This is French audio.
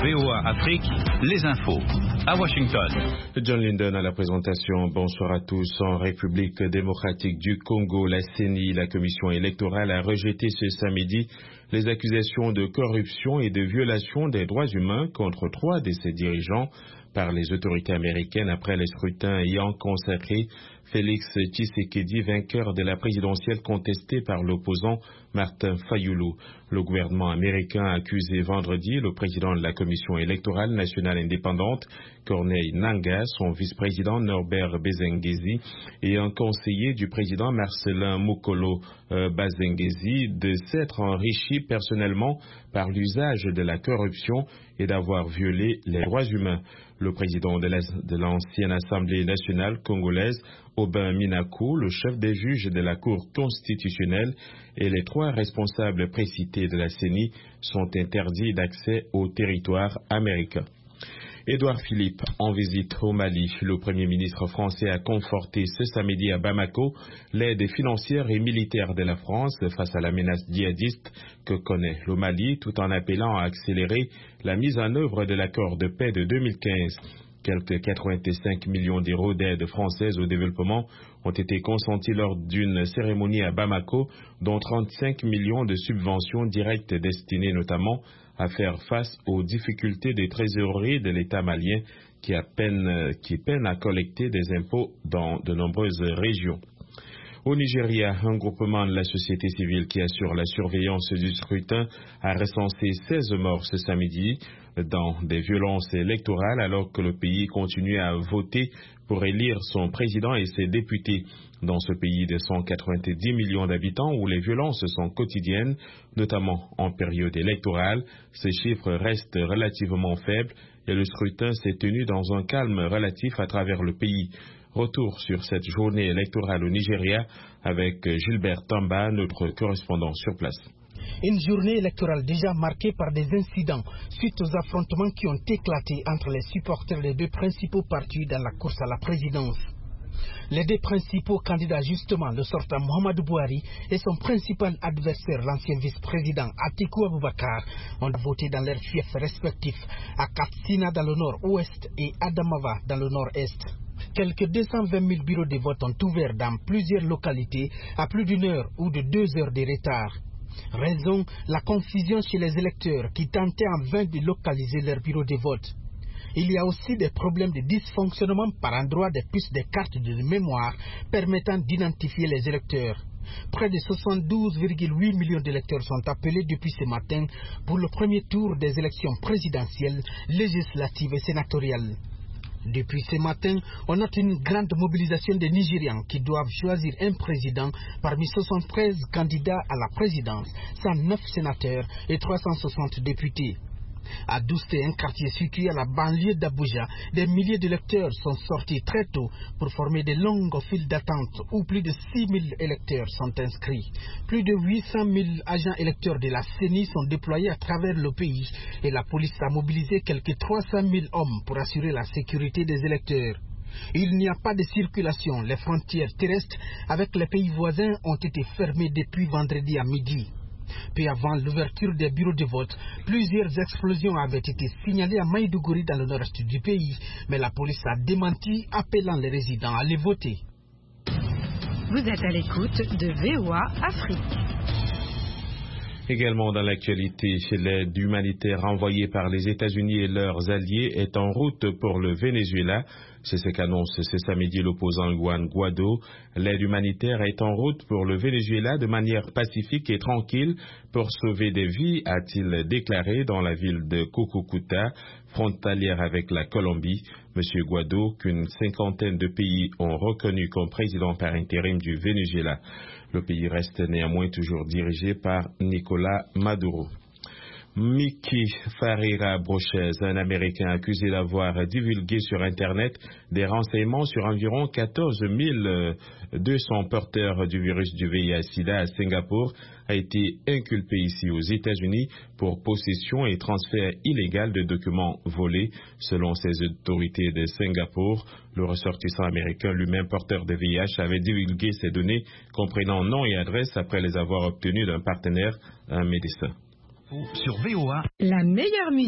VOA Afrique, les infos. À Washington. John Linden à la présentation. Bonsoir à tous. En République démocratique du Congo, la CENI, la commission électorale, a rejeté ce samedi les accusations de corruption et de violation des droits humains contre 3 de ses dirigeants par les autorités américaines après les scrutins ayant consacré Félix Tshisekedi vainqueur de la présidentielle contestée par l'opposant Martin Fayulu. Le gouvernement américain a accusé vendredi le président de la commission électorale nationale indépendante, Corneille Nangaa, son vice-président Norbert Bezengezi et un conseiller du président Marcelin Mokolo Bazengezi de s'être enrichis personnellement par l'usage de la corruption et d'avoir violé les droits humains. Le président de l'ancienne Assemblée nationale congolaise, Aubin Minakou, le chef des juges de la Cour constitutionnelle et les 3 responsables précités de la CENI sont interdits d'accès au territoire américain. Édouard Philippe, en visite au Mali, le Premier ministre français a conforté ce samedi à Bamako l'aide financière et militaire de la France face à la menace djihadiste que connaît le Mali, tout en appelant à accélérer la mise en œuvre de l'accord de paix de 2015. Quelques 85 millions d'euros d'aide française au développement ont été consentis lors d'une cérémonie à Bamako, dont 35 millions de subventions directes destinées notamment à faire face aux difficultés des trésoreries de l'État malien qui peine à collecter des impôts dans de nombreuses régions. Au Nigeria, un groupement de la société civile qui assure la surveillance du scrutin a recensé 16 morts ce samedi dans des violences électorales alors que le pays continue à voter pour élire son président et ses députés. Dans ce pays de 190 millions d'habitants où les violences sont quotidiennes, notamment en période électorale, ces chiffres restent relativement faibles et le scrutin s'est tenu dans un calme relatif à travers le pays. Retour sur cette journée électorale au Nigeria avec Gilbert Tamba, notre correspondant sur place. Une journée électorale déjà marquée par des incidents suite aux affrontements qui ont éclaté entre les supporters des 2 principaux partis dans la course à la présidence. Les 2 principaux candidats, justement, le sortant Mohamed Bouhari et son principal adversaire, l'ancien vice-président Atiku Abubakar, ont voté dans leurs fiefs respectifs à Katsina dans le nord-ouest et Adamawa dans le nord-est. Quelques 220 000 bureaux de vote ont ouvert dans plusieurs localités à plus d'1 heure ou de 2 heures de retard. Raison, la confusion chez les électeurs qui tentaient en vain de localiser leurs bureaux de vote. Il y a aussi des problèmes de dysfonctionnement par endroit des puces des cartes de mémoire permettant d'identifier les électeurs. Près de 72,8 millions d'électeurs sont appelés depuis ce matin pour le premier tour des élections présidentielles, législatives et sénatoriales. Depuis ce matin, on note une grande mobilisation des Nigérians qui doivent choisir un président parmi 73 candidats à la présidence, 109 sénateurs et 360 députés. À Dousté, un quartier situé à la banlieue d'Abuja, des milliers d'électeurs sont sortis très tôt pour former de longues files d'attente où plus de 6 000 électeurs sont inscrits. Plus de 800 000 agents électeurs de la CENI sont déployés à travers le pays et la police a mobilisé quelques 300 000 hommes pour assurer la sécurité des électeurs. Il n'y a pas de circulation. Les frontières terrestres avec les pays voisins ont été fermées depuis vendredi à midi. Peu avant l'ouverture des bureaux de vote, plusieurs explosions avaient été signalées à Maïdougouri dans le nord-est du pays, mais la police a démenti, appelant les résidents à aller voter. Vous êtes à l'écoute de VOA Afrique. Également dans l'actualité, l'aide humanitaire envoyée par les États-Unis et leurs alliés est en route pour le Venezuela. C'est ce qu'annonce ce samedi l'opposant Juan Guaido. L'aide humanitaire est en route pour le Venezuela de manière pacifique et tranquille pour sauver des vies, a-t-il déclaré dans la ville de Cucucuta, frontalière avec la Colombie. Monsieur Guaido, qu'une 50aine de pays ont reconnu comme président par intérim du Venezuela. Le pays reste néanmoins toujours dirigé par Nicolas Maduro. Mickey Farira Brochez, un Américain accusé d'avoir divulgué sur Internet des renseignements sur environ 14 200 porteurs du virus du VIH-Sida à Singapour, a été inculpé ici aux États-Unis pour possession et transfert illégal de documents volés. Selon ces autorités de Singapour, le ressortissant américain, lui-même porteur de VIH, avait divulgué ces données comprenant nom et adresse après les avoir obtenues d'un partenaire, un médecin. Sur VOA, la meilleure musique.